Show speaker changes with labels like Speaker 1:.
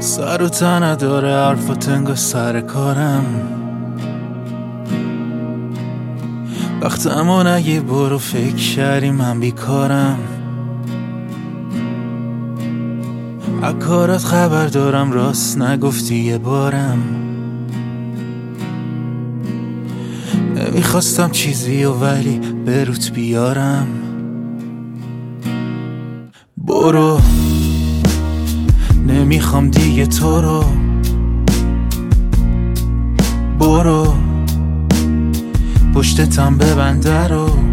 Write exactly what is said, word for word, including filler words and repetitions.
Speaker 1: سر و تنه داره حرف و تنگ سر کارم. وقتمو نگی برو فکر کردی من بیکارم. از کارت خبر دارم راست نگفتی یه بارم. نمیخواستم چیزی و ولی به روت بیارم. برو نمیخوام دیگه تو رو. برو پشتتم ببنده رو.